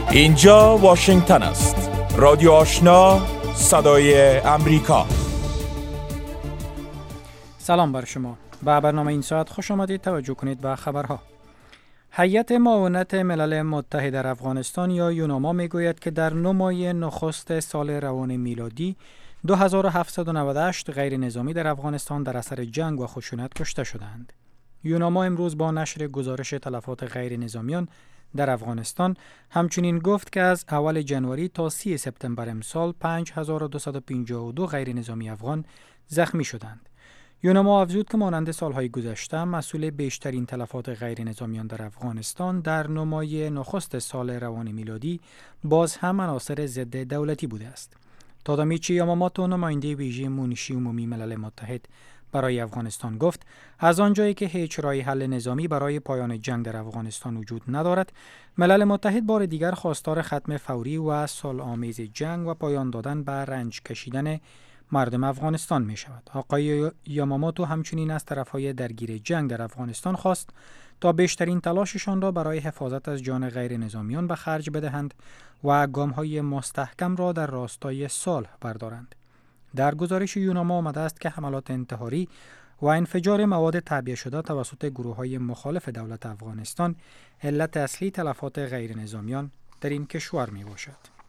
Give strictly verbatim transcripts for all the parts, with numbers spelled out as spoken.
اینجا واشنگتن است. رادیو آشنا، صدای امریکا. سلام بر شما. به برنامه این ساعت خوش آمدید. توجه کنید به خبرها. هیئت معاونت ملل متحد در افغانستان یا یوناما میگوید که در نه ماه نخست سال روان میلادی دو هزار و هفتصد و نود و هشت غیر نظامی در افغانستان در اثر جنگ و خشونت کشته شدند. یوناما امروز با نشر گزارش تلفات غیر نظامیان در افغانستان همچنین گفت که از اول جنوری تا سی سپتامبر امسال پنج هزار و دویست و پنجاه و دو غیر نظامی افغان زخمی شدند. یوناما افزود که مانند سالهای گذشته مسئول بیشترین تلفات غیر نظامیان در افغانستان در نه ماه نخست سال روان میلادی باز هم عناصر ضد دولتی بوده است. تادامیچی یاماماتو، نماینده ویژه منشی عمومی ملل متحد برای افغانستان، گفت از آنجایی که هیچ راه حل نظامی برای پایان جنگ در افغانستان وجود ندارد، ملل متحد بار دیگر خواستار ختم فوری و صلح‌آمیز جنگ و پایان دادن به رنج کشیدن مردم افغانستان می شود. آقای یاماماتو همچنین از طرفهای درگیر جنگ در افغانستان خواست تا بیشترین تلاششان را برای حفاظت از جان غیر نظامیان به خرج بدهند و گام‌های مستحکم را در راستای صلح بردارند. در گزارش یوناما آمده است که حملات انتحاری و انفجار مواد تعبیه شده توسط گروه‌های مخالف دولت افغانستان علت اصلی تلفات غیر نظامیان در این کشور می باشد.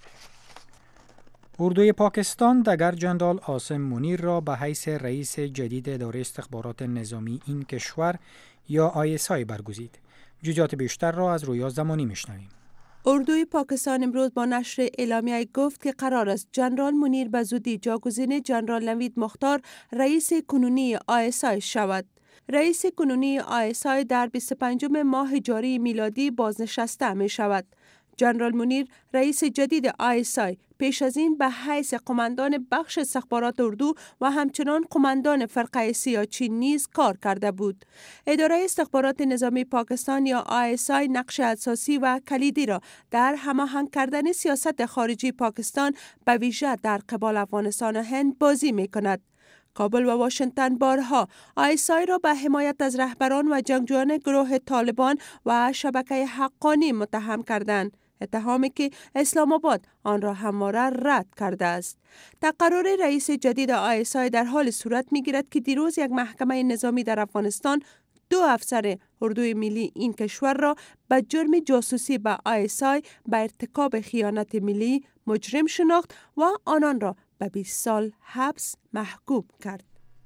اردوی پاکستان دگر جنرال عاصم منیر را به حیث رئیس جدید اداره استخبارات نظامی این کشور یا آی اس آی برگزید. جزئیات بیشتر را از رویا زمانی میشنویم. اردوی پاکستان امروز با نشر اعلامیه گفت که قرار است جنرال منیر به زودی جاگزین جنرال نوید مختار رئیس کنونی آی اس آی شود. رئیس کنونی آی اس آی در بیست و پنجم ماه جاری میلادی بازنشسته می شود. جنرال منیر رئیس جدید آی اس آی پیش از این به حیث قماندان بخش استخبارات اردو و همچنان قماندان فرقه سیاچین نیز کار کرده بود. اداره استخبارات نظامی پاکستان یا آی اس آی نقش اساسی و کلیدی را در هماهنگ کردن سیاست خارجی پاکستان به ویژه در قبال افغانستان و هند بازی می کند. کابل و واشنگتن بارها آی اس آی را به حمایت از رهبران و جنگجویان گروه طالبان و شبکه حقانی متهم کردند، اتهامی که اسلام آباد آن را همواره رد کرده است. تقرر رئیس جدید آی اس آی در حال صورت می‌گیرد که دیروز یک محکمه نظامی در افغانستان دو افسر اردوی ملی این کشور را به جرم جاسوسی به آی اس آی به ارتکاب خیانت ملی مجرم شناخت و آنان را به بیست سال حبس محکوم کرد.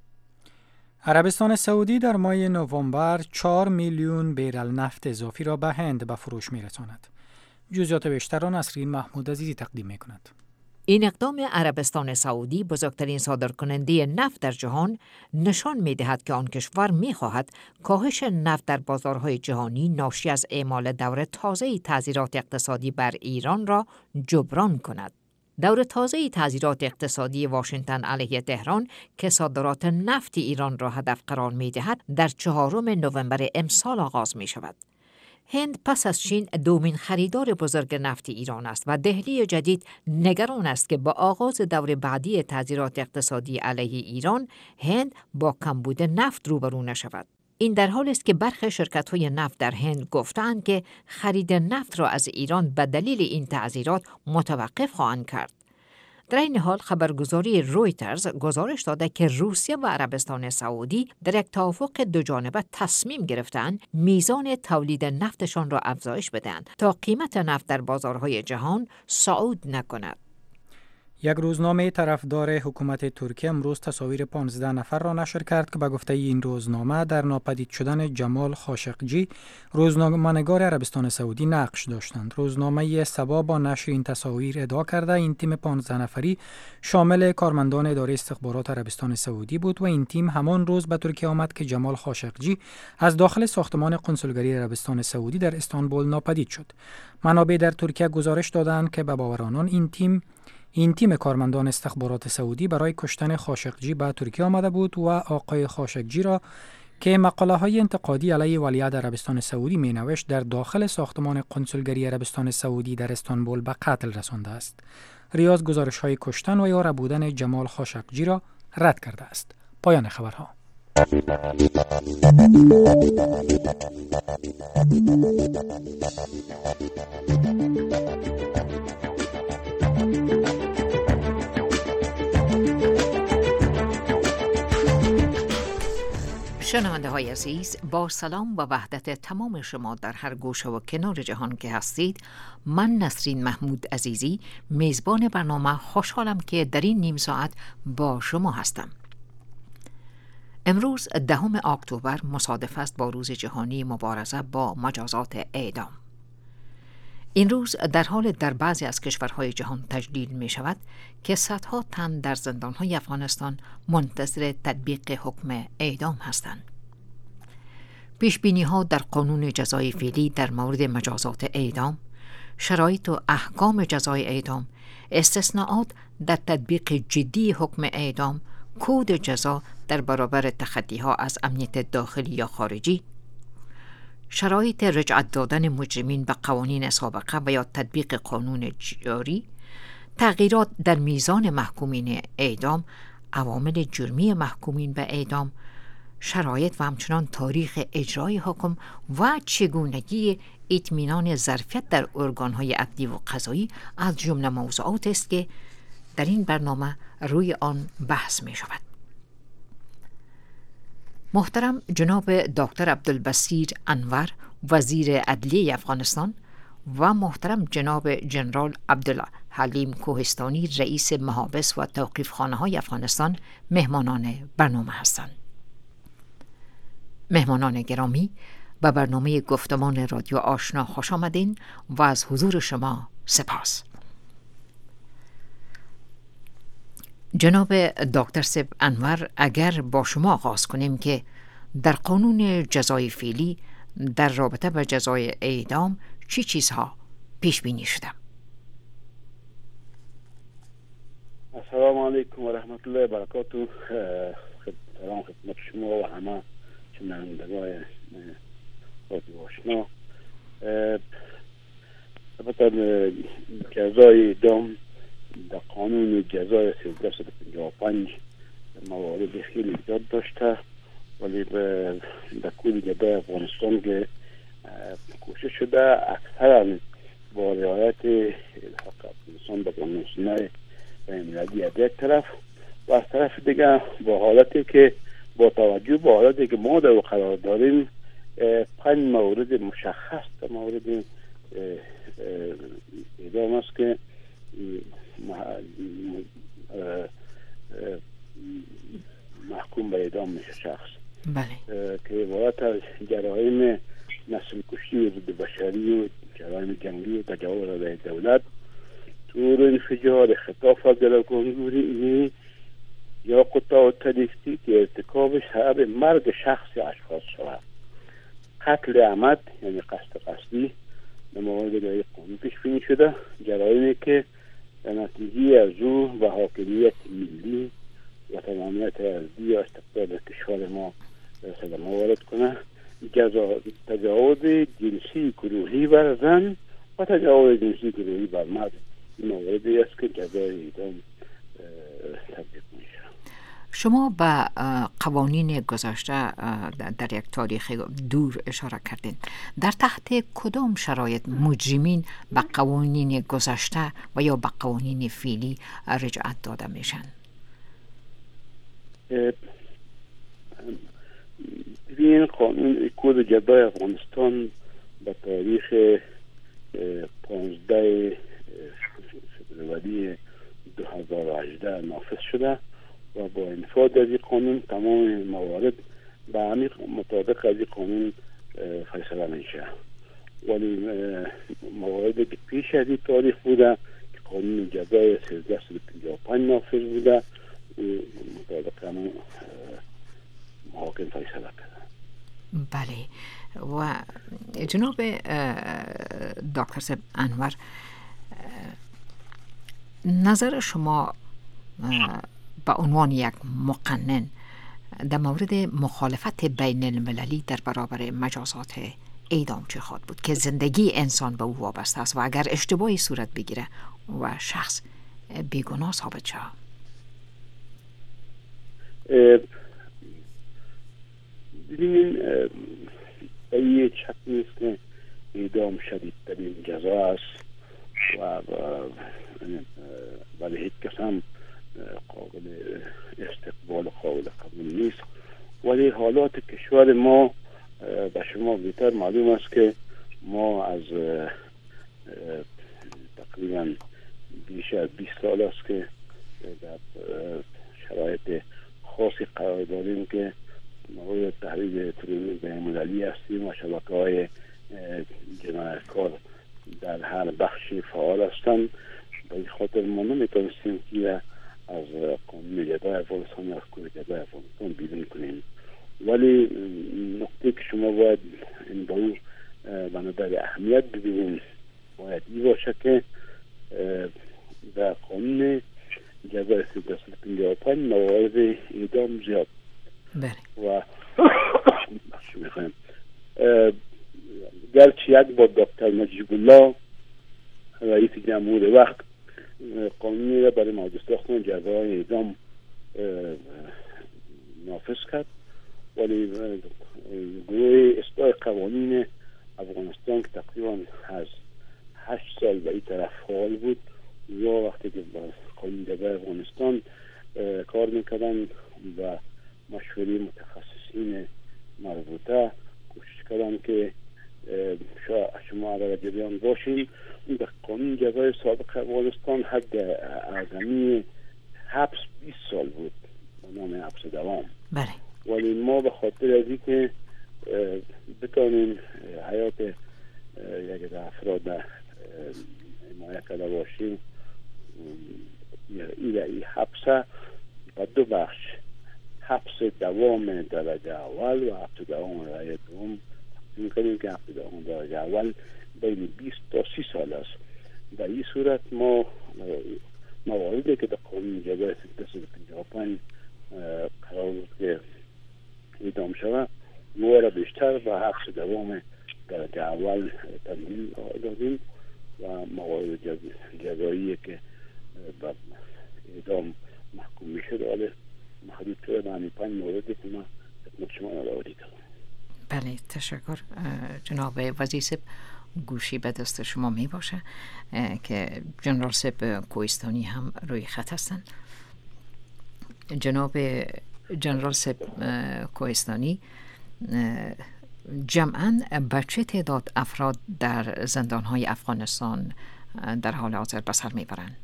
عربستان سعودی در ماه نوامبر چهار میلیون بیرل نفت اضافی را به هند به فروش می‌رساند. جزئیات بیشتر را نسرین محمود عزیزی تقدیم می‌کند. این اقدام عربستان سعودی، بزرگترین صادرکننده نفت در جهان، نشان می‌دهد که آن کشور می‌خواهد کاهش نفت در بازارهای جهانی ناشی از اعمال دور تازه تعزیرات اقتصادی بر ایران را جبران کند. دور تازه تعزیرات اقتصادی واشنگتن علیه تهران که صادرات نفت ایران را هدف قرار می‌دهد، در چهارم نوامبر امسال آغاز می‌شود. هند پس از چین دومین خریدار بزرگ نفت ایران است و دهلی جدید نگران است که با آغاز دور بعدی تعزیرات اقتصادی علیه ایران، هند با کمبود نفت روبرو نشود. این در حالی است که برخی شرکت‌های نفت در هند گفتند که خرید نفت را از ایران به دلیل این تعزیرات متوقف خواهند کرد. در این حال خبرگزاری رویترز گزارش داده که روسیه و عربستان سعودی در یک توافق دوجانبه تصمیم گرفتند میزان تولید نفتشان را افزایش بدهند تا قیمت نفت در بازارهای جهان صعود نکند. یک روزنامه طرفدار حکومت ترکیه امروز تصاویر پانزده نفر را نشر کرد که به گفته این روزنامه در ناپدید شدن جمال خاشقجی، روزنامه‌نگار عربستان سعودی، نقش داشتند. روزنامه سبا با نشر این تصاویر ادعا کرده این تیم پانزده نفری شامل کارمندان اداره استخبارات عربستان سعودی بود و این تیم همان روز به ترکیه آمد که جمال خاشقجی از داخل ساختمان قنسولگری عربستان سعودی در استانبول ناپدید شد. منابع در ترکیه گزارش دادند که به باور آنان این تیم این تیم کارمندان استخبارات سعودی برای کشتن خاشقجی به ترکیه آمده بود و آقای خاشقجی را که مقاله های انتقادی علیه ولیعهد عربستان سعودی می نوشت در داخل ساختمان قنسولگری عربستان سعودی در استانبول به قتل رسانده است. ریاض گزارش های کشتن و یا ربودن جمال خاشقجی را رد کرده است. پایان خبرها. شنونده های عزیز، با سلام و وحدت تمام شما در هر گوشه و کنار جهان که هستید، من نسرین محمود عزیزی میزبان برنامه خوشحالم که در این نیم ساعت با شما هستم. امروز دهم اکتبر مصادف است با روز جهانی مبارزه با مجازات اعدام. این روز در حال در بعضی از کشورهای جهان تجلیل می شود که صدها تن در زندانهای افغانستان منتظر تطبیق حکم اعدام هستند. پیشبینی ها در قانون جزای فعلی در مورد مجازات اعدام، شرایط و احکام جزای اعدام، استثناءات در تطبیق جدی حکم اعدام، کود جزا در برابر تخطی ها از امنیت داخلی یا خارجی، شرایط رجعت دادن مجرمین به قوانین سابقه و یا تطبیق قانون جاری، تغییرات در میزان محکومین اعدام، عوامل جرمی محکومین به اعدام، شرایط و همچنان تاریخ اجرای حکم و چگونگی اطمینان ظرفیت در ارگان‌های عدلی و قضایی از جمله موضوعات است که در این برنامه روی آن بحث می شود. محترم جناب دکتر عبدالبصیر انور وزیر عدلیه افغانستان و محترم جناب جنرال عبدالحلیم کوهستانی رئیس محابس و توقیفخانه های افغانستان مهمانان برنامه هستند. مهمانان گرامی، به برنامه گفتمان رادیو آشنا خوش آمدین و از حضور شما سپاس. جناب دکتر سب انور، اگر با شما آغاز کنیم که در قانون جزای فعلی در رابطه با جزای اعدام چی چیزها پیش بینی شده؟ السلام علیکم و رحمت الله و برکاته. سلام خدمت شما و همه شنوندگان رادیو آشنا. البته جزای اعدام در قانون جزای سیزده صد و پنجاه و پنج موارد خیلی زیاد داشته، ولی در کل جزای افغانستان که کوشش شده اکثرا با رعایت حق افغانستان به قانون بین‌المللی از یک طرف و از طرف دیگه با حالتی که با توجه به حالتی که ما در قرار داریم پنج مورد مشخص در مورد اعدام است که محکوم به اعدام میشه شخص. بله. که عبارت از جرایم نسل کشی ضد بشری و جرایم جنگی و تجاوز علیه دولت، تور انفجار، خطاف از گروگانگیری یا قطاع تلفتی که ارتکابش سبب مرگ شخص یا اشخاص شود، قتل عمد یعنی قصد قصدی به موارد در قانون پیش بینی شده، جرایمی که در نتیجه از او و حاکمیت ملی و تمامیت ارضی یا استقلال کشور ما صدمه وارد کنه، تجاوز جنسی گروهی بر زن و تجاوز جنسی گروهی بر مرد. این مواردی است که جزای اعدام تطبیق میشه. شما به قوانین گذشته در یک تاریخ دور اشاره کردین. در تحت کدام شرایط مجرمین به قوانین گذشته و یا به قوانین فعلی رجعت داده میشن؟ این قانون کد جزای افغانستان به تاریخ پانزده فوریه دو هزار و هجده نافذ شده و با انفاذ از این قانون تمام موارد به همین مطابق از این قانون فیصله میشه. ولی مواردی که پیش از این تاریخ بوده که قانون جزای سیزده صد و پنجاه و پنج نافذ بوده، مطابق همون محاکم فیصله کرده. بله. و جناب دکتر سب انور، نظر شما به عنوان یک مقنن در مورد مخالفت بین المللی در برابر مجازات اعدام چه خواهد بود که زندگی انسان به او وابسته است و اگر اشتباهی صورت بگیره و شخص بیگناه ثابت شود؟ ببینید، این شک نیست که اعدام شدیدترین جزا است و ولی هیچ کس هم قابل استقبال و قابل قبول نیست. ولی حالات کشور ما به شما بهتر معلوم است که ما از تقریبا بیش از بیست سال است که در شرایط خاصی قرار داریم که مورد تحریم تروریسم بین‌المللی هستیم و شبکه‌های جنایتکار در هر بخشی فعال هستند. به این خاطر ما نمیتونستیم که از قانون جزای افغانستان یا حکومت جزای افغانستان بیرون کنیم، ولی نقطه که شما باید این به او بنابرای اهمیت ببینیم باید این باشه که در قانون جزای سیصد و پنجاه و پنج موارد اعدام زیاد و بخش میخوایم گرچه یک با دکتر نجیب الله رئیس جمهور وقت قانونی را برای موجود ساختن جزای اعدام نافذ کرد، ولی گروه اصلاح قوانین افغانستان که تقریبا از هشت سال به این طرف فعال بود و وقتی که قانون جزای افغانستان کار میکردن و مشوره متخصصین مربوطه کوشش کردن که شما را جریان باشین. در قانون جزای سابق افغانستان حد اعظمی حبس بیست سال بود به نام حبس دوام. بله. ولی ما به خاطر از اینکه بتانیم حیات یک افراد حمایت کرده باشیم این حبس و دو بخش، حبس دوام درجه اول و حبس دوام درجه دوم میکنیم که حبس دوام درجه اول بین بیست تا سی سال است. در این صورت ما مواردی که در قانون جزای سیصد و پنجاه و پنج قرار بود که اعدام شود ما را بیشتر و حبس دوام درجه اول تمرین دادیم و موارد جزایی که به اعدام محکوم میشه داره محدود شده به همین پنج موردی که ما خدمت شما یادآوری کردم. بله تشکر جناب وزیر صاحب. گوشی به دست شما می باشه که جنرال صاحب کوهستانی هم روی خط هستن. جناب جنرال صاحب کوهستانی، جمعاً به چه تعداد افراد در زندان‌های افغانستان در حال حاضر به سر میبرند؟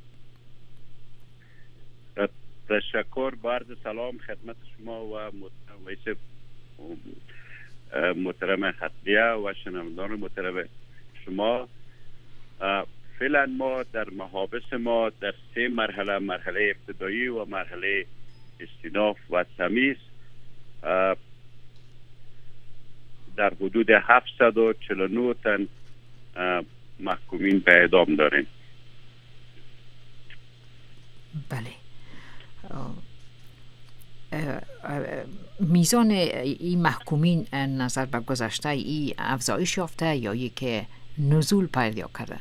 تشکر. با عرض سلام خدمت شما و محترم خطیه و شنوندگان محترم شما. فعلا ما در محابس ما در سه مرحله، مرحله ابتدایی و مرحله استیناف و تمیز، در حدود هفتصد و چهل و نه تن محکومین به اعدام داریم. بله. میزان این محکومین نظر به گذشته ای افزایش یافته یا یک نزول پیدا کرده؟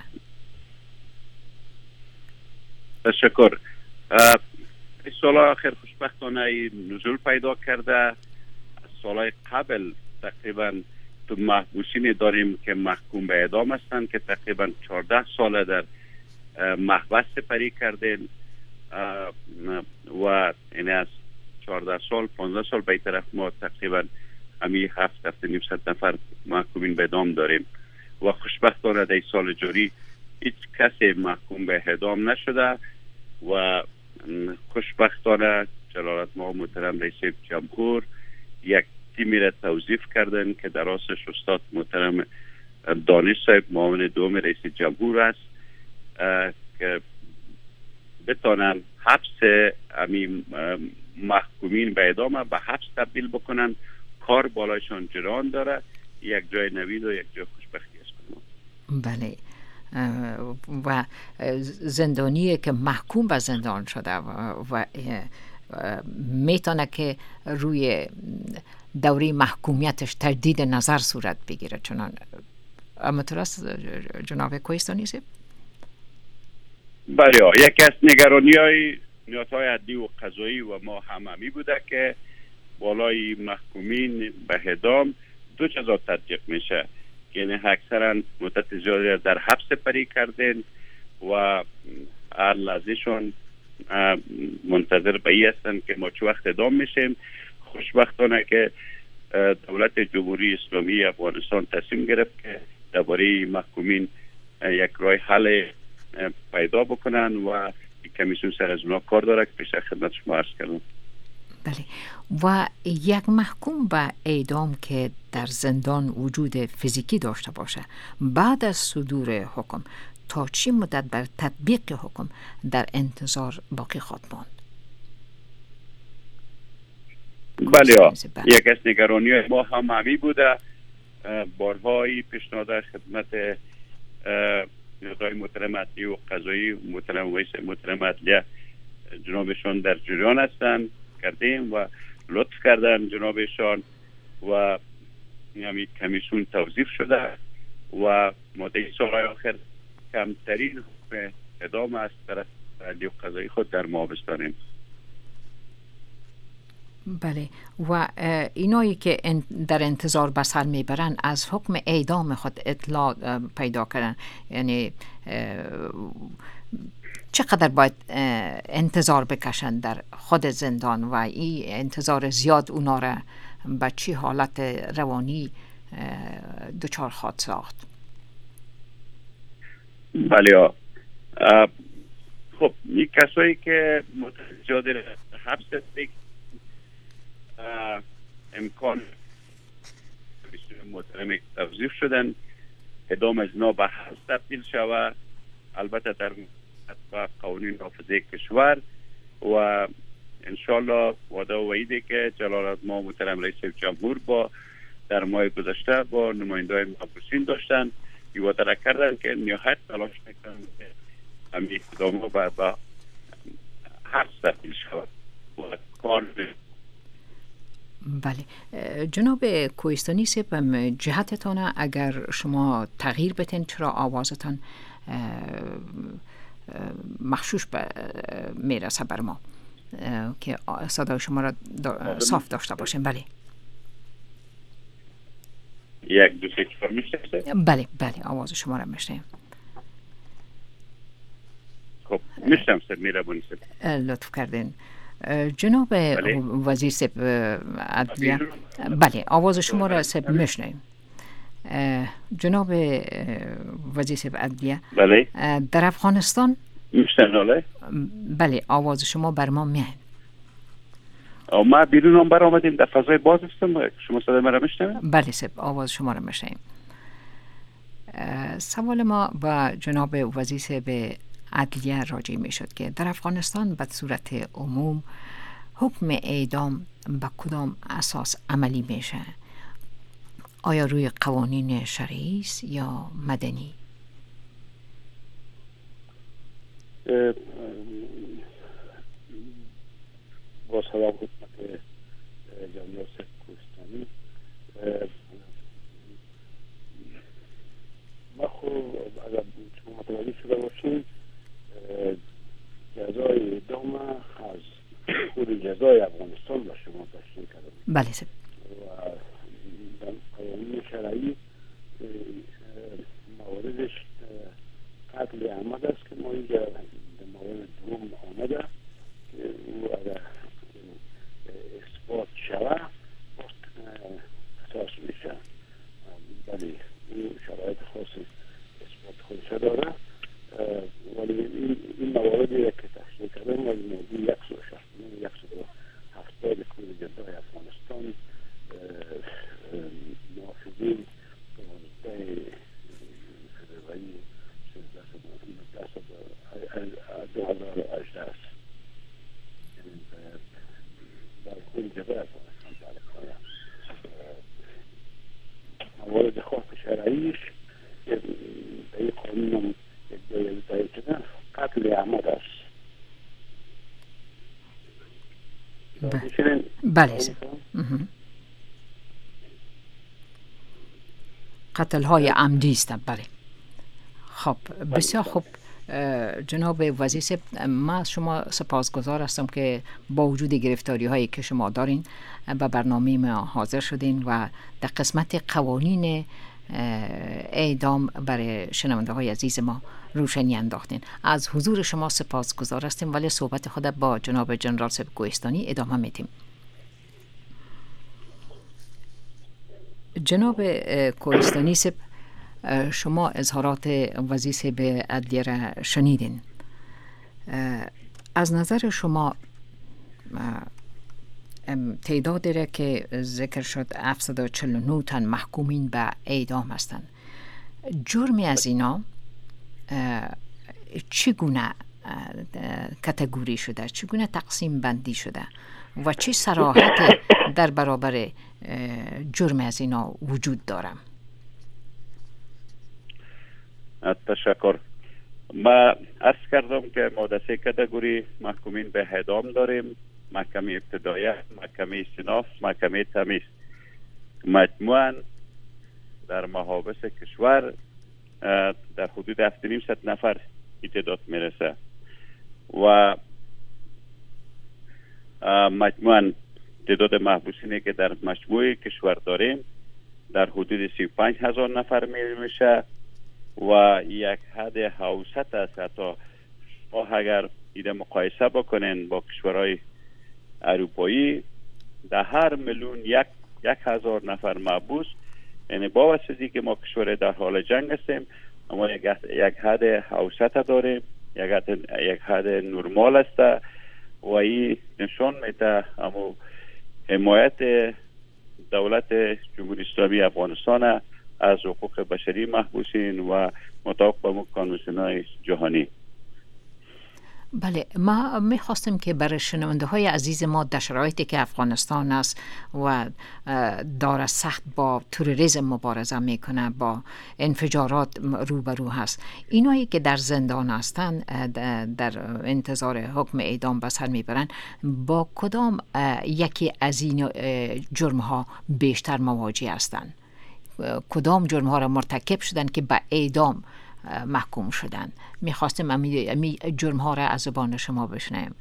تشکر. این سال آخر خوشبختانه نزول پیدا کرده. از سالهای قبل تقریبا تو محبوسین داریم که محکوم به اعدام هستند که تقریبا چهارده سال در محبس سپری کردن و این از چهارده سال پانزده سال به طرف ما تقریبا همین هفت هفت نیم صد نفر محکومین به اعدام داریم و خوشبختانه در سال جاری هیچ کسی محکوم به اعدام نشده و خوشبختانه جلالت ما محترم رئیس جمهور یک تیمی را توظیف کردن که در رأسش استاد محترم دانش صاحب معاون دوم رئیس جمهور است که بتانن حبس همین محکومین به اعدام به حبس تبدیل بکنن. کار بالایشان جریان داره، یک جای نوید و یک جای خوشبختی است. بله. و زندانی که محکوم به زندان شده و, و میتونه که روی دوره محکومیتش تجدید نظر صورت بگیره، چنان اما تراست جناب کوهستانی صاحب؟ بله. یکی از نگرانی های نیازهای عدلی و قضایی و ما هممی بوده که بالای محکومین به اعدام دو جزا تطبیق میشه، یعنی اکثرا مدت زیادی در حبس سپری کردن و هر لحظهشون منتظر به این هستن که ما چه وقت اعدام میشیم. خوشبختانه که دولت جمهوری اسلامی افغانستان تصمیم گرفت که درباره محکومین یک راه حل پیدا بکنن و کمیسیون سر از اونا کار داره که پیش خدمت شما عرض کردم. بله. و یک محکوم به اعدام که در زندان وجود فیزیکی داشته باشه بعد از صدور حکم تا چی مدت بر تطبیق حکم در انتظار باقی خواهد ماند؟ بله ها. یک از نگرانی ما هم همی بوده. بارهایی پیشنهاد خدمت نیازهای محترم عدلیه و قضایی محترم ویس محترم عدلیه جنابشان در جریان هستند کردیم و لطف کردن جنابشان و همین کمیسیون توظیف شده و ماده سالهای آخر کمترین حکم اعدام از طرف عدلیه و قضایی خود در محافظ. بله. و اینایی که در انتظار به سر میبرن از حکم اعدام خود اطلاع پیدا کردن، یعنی چقدر باید انتظار بکشن در خود زندان و این انتظار زیاد اونا را به چی حالت روانی دچار خواهد ساخت؟ بله. خب این کسایی که متجادر حبس هست امکان محترم توظیف شدن اعدام از اینا به حبس تبدیل شود، البته در با قوانین حافظه کشور و انشالله وعده و وعیده که جلالت ما محترم رئیس جمهور با در ماه گذشته با نماینده‌های محبوسین داشتن این وعده را کردن که نهایت تلاش میکنن که همین اقدام با با حبس تبدیل شود و کار. بله. جناب کوهستانی صاحب، جهتتان اگر شما تغییر بتین چرا آوازتان مخشوش به میرسه بر ما که صدای شما را دا صاف داشته باشیم. بله. یک دو سه چهار میشنوید؟ بله بله آواز شما را میشنویم. خب میشنم سر میربونی سر لطف کردین. جناب بله. وزیر صاحب عدلیه، بله آواز شما را صاحب میشنویم. جناب وزیر صاحب عدلیه، بله در افغانستان میشنوید؟ بله آواز شما بر ما میاد. ما بیرون هم بر آمدیم در فضای باز هستم، شما صدای من را میشنوید؟ بله صاحب آواز شما را میشنویم. سوال ما با جناب وزیر صاحب عدلیه راجع می شد که در افغانستان به صورت عموم حکم اعدام به کدام اساس عملی میشه؟ آیا روی قوانین شرعی است یا مدنی؟ با سلام خدمت جناب کوهستانی، ما خب اگر شما متوجه شده باشید جزای اعدام از خود جزای افغانستان با شما تشکیل کرده. بله سر. و در قوانین شرعی مواردش قتل عمد است که ما اینجا در مورد دوم آمده که او اگر اثبات شود اساس میشه. بله این شرایط خاصی اثبات خودش داره، ولی این مواردی که تشکیل کرده ولی موضوع یک سو شخصی یک سو هفتاد کل جزای افغانستان محافظین دوازده فدرایی دو هزار و هجده است در کل جزای افغانستان تعلق موارد خاص شرعیش به این قانون هم قتل عمد است. بله قتل های عمدی است. بله. خب بسیار خوب جناب وزیر صاحب، ما از شما سپاسگزار هستم که با وجود گرفتاری هایی که شما دارین به برنامه ما حاضر شدین و در قسمت قوانین اعدام برای شنونده های عزیز ما روشنی انداختین. از حضور شما سپاسگزار هستیم، ولی صحبت خود با جناب جنرال صاحب کوهستانی ادامه میدیم. جناب کوهستانی سب، شما اظهارات وزیر به عدلیه را شنیدین. از نظر شما تعدادی را که ذکر شد هفتصد و چهل و نه تن محکومین به اعدام هستند، جرمی از اینا چگونه کاتگوری شده، چگونه تقسیم بندی شده و چه صراحت در برابر جرم از اینا وجود دارم؟ تشکر. ما عرض کردم که ما در سه کاتگوری محکومین به اعدام داریم: محکمه ابتدایه، محکمه استئناف، محکمه تمیز. مجموعاً در محابس کشور در حدود هفت و نیم صد نفر تعداد میرسه و مجموعاً تعداد محبوسینی که در مجموعه کشور داریم در حدود سی و پنج هزار نفر میشه و یک حد اوسط است. حتی اگر ایده مقایسه بکنین با کشورهای اروپایی، در هر میلیون یک یک هزار نفر محبوس، یعنی با واسطی که ما کشور در حال جنگ هستیم، اما یک یک حد اوسط داریم، یک حد یک حد نرمال است و این نشان میده اما حمایت دولت جمهوری اسلامی افغانستان از حقوق بشری محبوسین و مطابق با قانون‌های جهانی. بله، ما میخواستیم که برای شنونده های عزیز ما در شرایطی که افغانستان است و داره سخت با تروریسم مبارزه میکنه، با انفجارات روبرو هست، اینایی که در زندان هستن در انتظار حکم اعدام به سر میبرن، با کدام یکی از این جرم ها بیشتر مواجه هستند؟ کدام جرم ها را مرتکب شدن که به اعدام محکوم شدن؟ میخواستم امی جرم ها را از زبان شما بشنویم.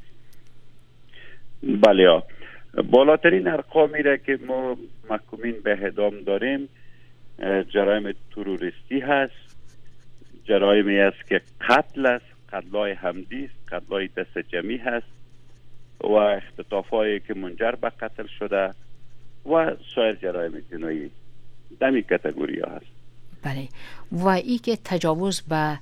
بله، بالاترین ارقامی را که ما محکومین به اعدام داریم جرایم تروریستی هست، جرایمی است که قتل است، قتل‌های عمدی است، قتل‌های دست جمعی هست و اختطاف‌هایی که منجر به قتل شده و سایر جرایم جنایی. دمی کاتگوری ها هست. بله، و ای که تجاوز به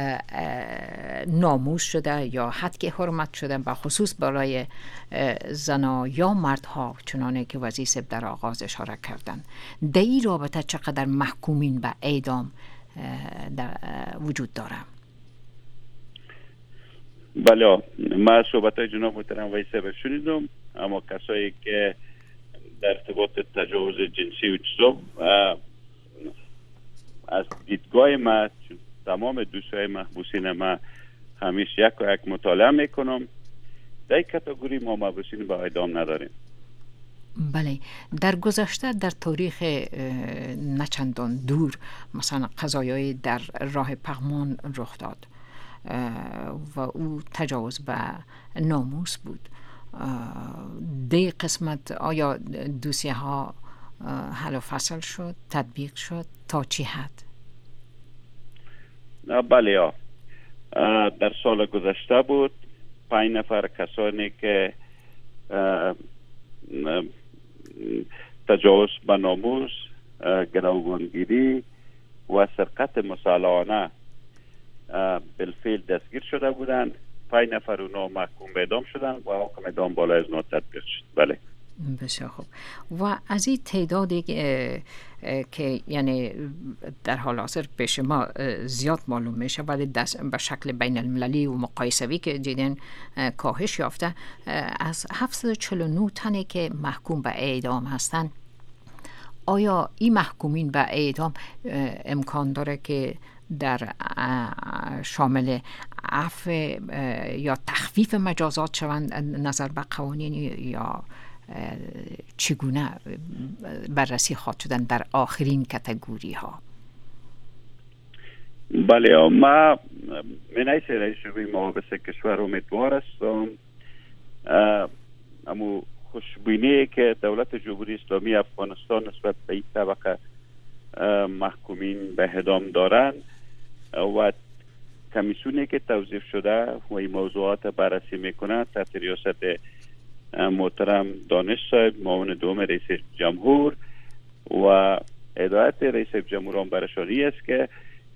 ناموس شده یا حد که حرمت شده به خصوص برای زنا یا مردها، چنانه که وزیر صاحب در آغاز اشاره کردن، در این رابطه چقدر محکومین به اعدام در وجود داره؟ بله، ما صحبت های جناب محترم وزیر صاحب شنیدم، اما کسایی که در ارتباط تجاوز جنسی و چیزا از دیدگاه ما، تمام دوستای محبوسین ما همیشه یک و یک مطالعه میکنم، در این کاتگوری ما محبوسین با اعدام نداریم. بله، در گذشته در تاریخ نچندان دور مثلا قضایای در راه پغمان رخ داد و او تجاوز به ناموس بود. دی قسمت آیا دوسیه ها حل و فصل شد، تطبیق شد، تا چی حد؟ بله، در سال گذشته بود پنج نفر کسانی که تجاوز به ناموس، گروگانگیری و سرقت مسلحانه بالفعل دستگیر شده بودند. پنج نفر اونا محکوم به اعدام شدن و حکم اعدام بالای از نو تطبیق شد. بله. بسیار خوب. و از این تعدادی که یعنی در حال حاضر به شما زیاد معلوم میشه ولی به شکل بین المللی و مقایسوی که دیدن کاهش یافته، از هفتصد و چهل و نه تنی که محکوم به اعدام هستن، آیا این محکومین به اعدام امکان داره که در شامل عفو یا تخفیف مجازات شوند نظر به قوانین، یا چگونه بررسی خواهد شدن در آخرین کاتگوری ها؟ بله، ما من ایسه رئیس شعبه محابس کشور امیدوار هستم اما خوشبینی که دولت جمهوری اسلامی افغانستان نسبت به این طبقه محکومین به اعدام دارند و کمیسیونی که توظیف شده و این موضوعات بررسی میکنه تحت ریاست محترم دانش صاحب، معاون دوم رئیس جمهور و هدایت رئیس جمهور برشانی است که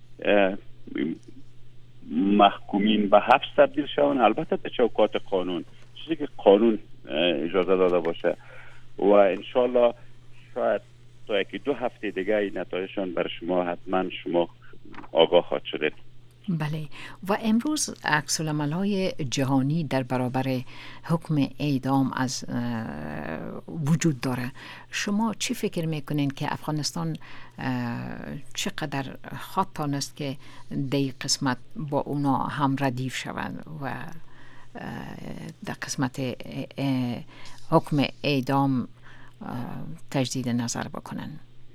محکومین به حبس تبدیل شوند، البته به چوکات قانون، چیزی که قانون اجازه داده باشه و انشالله شاید تا یکی دو هفته دیگه این نتایجشان برای شما حتما شما آگاه خواهد شدید. بله. و امروز عکس العمل‌های جهانی در برابر حکم اعدام از وجود داره. شما چی فکر میکنین که افغانستان چقدر خواهد تانست که در قسمت با اونا هم ردیف شوند و در قسمت حکم اعدام تجدید نظر بکنن؟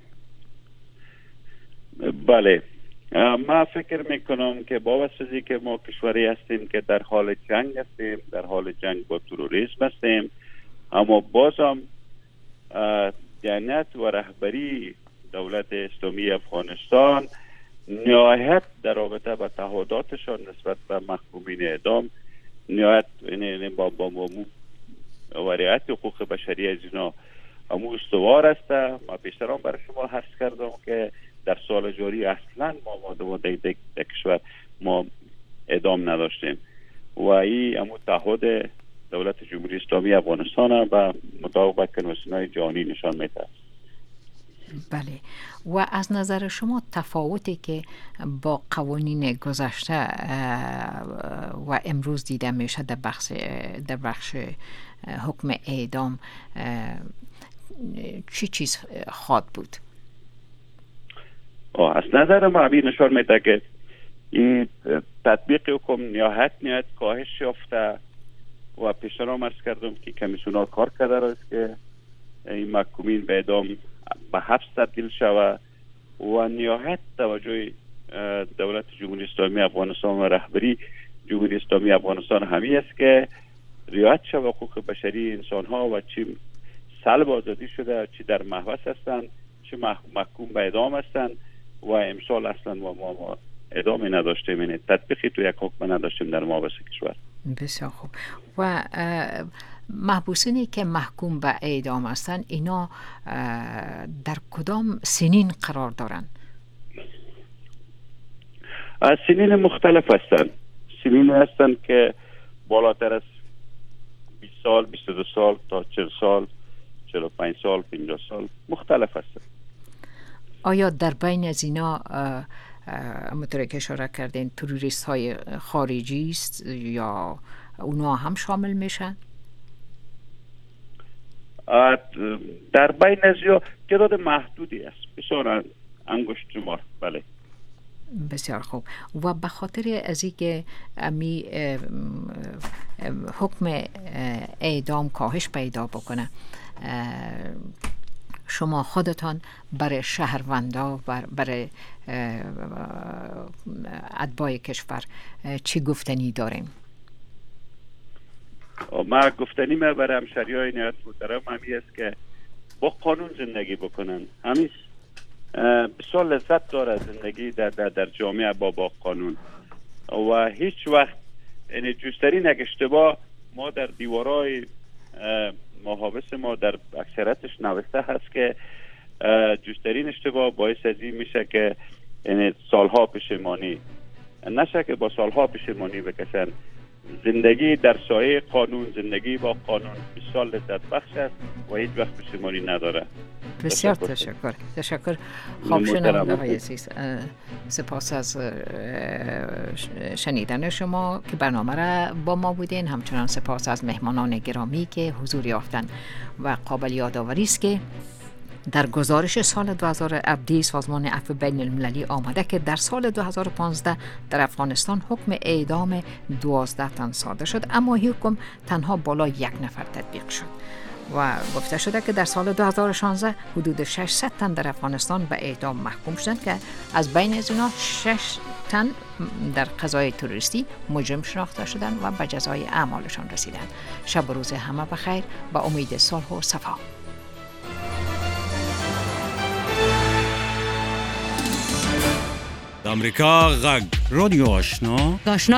بله، ما فکر میکنم که با واسطه که ما کشوری هستیم که در حال جنگ هستیم، در حال جنگ با تروریسم هستیم، اما بازم دیانت و رهبری دولت اسلامی افغانستان نهایت در رابطه با تعهداتشان نسبت به محکومین اعدام نهایت یعنی با با و رعایت حقوق بشری از اینا امو استوار است. ما پیشتر برای شما عرض کردم که در سال جاری اصلا ما ما در کشور ما اعدام نداشتیم و این امو تعهد دولت جمهوری اسلامی افغانستان و مطابق کنوانسیون‌های جهانی نشان میده. بله. و از نظر شما تفاوتی که با قوانین گذشته و امروز دیده میشه در بخش در بخش حکم اعدام چی چیز خواهد بود؟ از نظر ما همین نشان میده که این تطبیق حکم نهایت نهایت کاهش یافته و پیشتر هم عرض کردم که کمیسیون‌ها کار کرده است که این محکومین به اعدام به حبس تبدیل شود و نهایت توجه دولت جمهوری اسلامی افغانستان و رهبری جمهوری اسلامی افغانستان همی است که رعایت شود حقوق بشری انسان ها و چی سلب آزادی شده، چی در محبس هستند، چی محکوم به اعدام هستند و امسال اصلا ما ما اعدامی نداشتیم، یعنی تطبیقی تو یک حکم نداشتیم در محبس کشور. بسیار خوب. و محبوسینی که محکوم به اعدام هستند اینا در کدام سنین قرار دارند؟ از سنین مختلف هستند. سنین هستند که بالاتر از بیست سال، بیست و دو سال تا چهل سال، چهل و پنج سال، پنجاه سال مختلف هستند. آیا در بین از اینا همونطور که اشاره کردین تروریست های خارجی است یا اونا هم شامل میشن؟ در بین از یا تعداد محدودی است، بسیار انگشت شمار. بله. بسیار خوب. و به خاطر از اینکه امی حکم اعدام کاهش پیدا بکنه، شما خودتان برای شهروندا و برای اتباع کشور چی گفتنی داریم؟ ما گفتنی ما برای همشهریای نهایت محترم همی است که با قانون زندگی بکنن. همیش بسیار لذت داره زندگی در, در, در جامعه با با قانون و هیچ وقت یعنی جسترین یک اشتباه ما در دیوارای محابس ما در اکثرتش نوشته هست که جسترین اشتباه باعث از این میشه که یعنی سالها پشیمانی نشه، که با سالها پشیمانی بکشن. زندگی در سایه قانون، زندگی با قانون بسیار لذت بخش است و هیچ وقت پشیمانی نداره. بسیار تشکر. تشکر. خب شنونده های عزیز، سپاس از شنیدن شما که برنامه را با ما بودین. همچنان سپاس از مهمانان گرامی که حضور یافتن و قابل یادآوری است که در گزارش سال دو هزار و هفده سازمان عفو بین المللی آمده که در سال دو هزار و پانزده در افغانستان حکم اعدام دوازده تن صادر شد، اما حکم تنها بالا یک نفر تطبیق شد و گفته شده که در سال دو هزار و شانزده حدود ششصد تن در افغانستان به اعدام محکوم شدند که از بین از اینا شش تن در قضای تروریستی مجرم شناخته شدند و به جزای اعمالشان رسیدند. شب و روز همه بخیر، با امید صلح و صفا. امریکا غږ رادیو آشنا